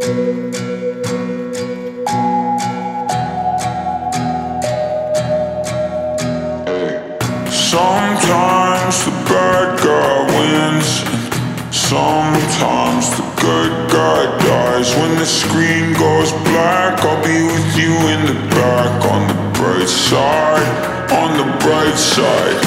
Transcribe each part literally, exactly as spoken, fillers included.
Sometimes the bad guy wins, sometimes the good guy dies. When the screen goes black, I'll be with you in the back. On the bright side, on the bright side.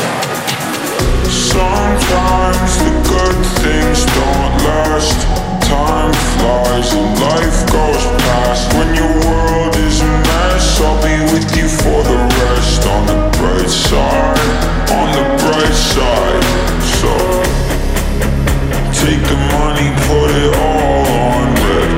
Sometimes the good things don't last. Time flies and life goes past. When your world is a mess, I'll be with you for the rest. On the bright side, on the bright side. So take the money, put it all on red.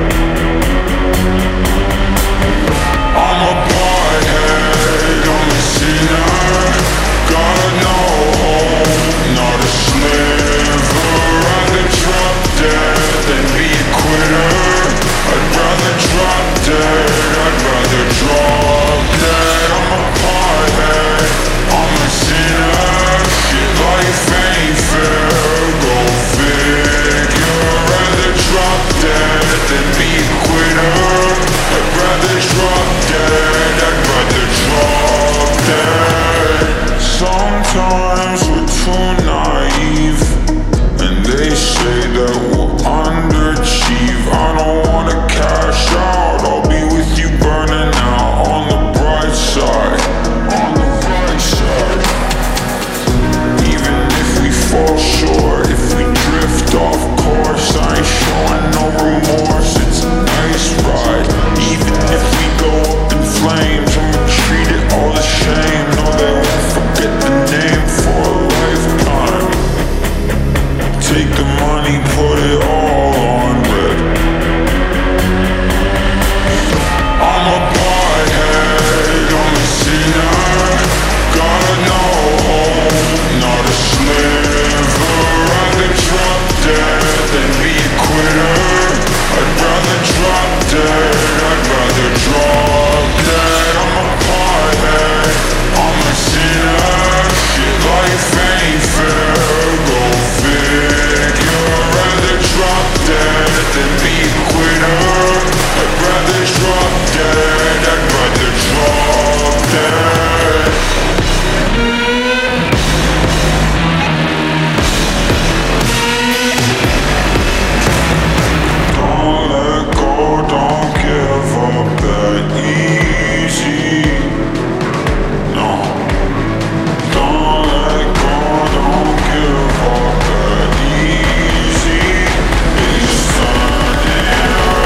I'm a pothead, I'm a sinner. Got no hope, not a sliver. Rather drop dead than be a quitter. I'd rather drop dead, I'd rather drop dead. I'm a pothead, I'm a sinner. Shit, life ain't fair, go figure. Rather drop dead than be a quitter. I'd rather drop dead, I'd rather drop dead. Sometimes we're too naive, and they say that we'll underachieve. I don't wanna cash out, I'll be with you burning out. On the bright side, on the bright side. Even if we fall short, if we drift off course, I ain't showing no remorse, it's a nice ride. Even if we go up in flames, I'ma treat it all the shame. No, they won't forget the name for a lifetime. Take the money, put it all on red. I'm a pothead, I'm a sinner. Got no hope, not a sliver. Rather drop dead than be a quitter. I'd rather drop dead, I'd rather drop dead. I'm a pothead, I'm a sinner. Shit, life ain't fair, go figure. Rather drop dead than be a quitter. I'd rather drop dead, I'd rather drop dead. Don't let go, don't give up that easy. No. Don't let go, don't give up that easy. It's turning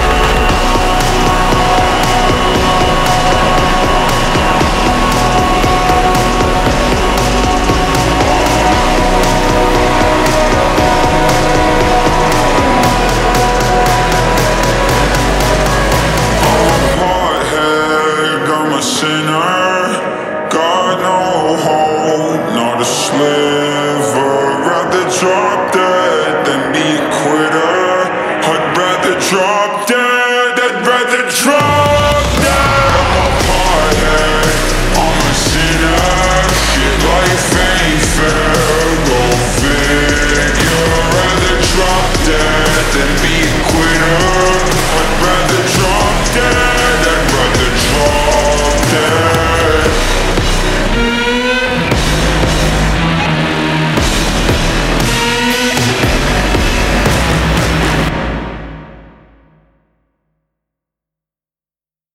pothead, I'm a sinner. Got no hope, not a sliver. Rather drop dead than be a quitter. I'd rather drop dead, I'd rather drop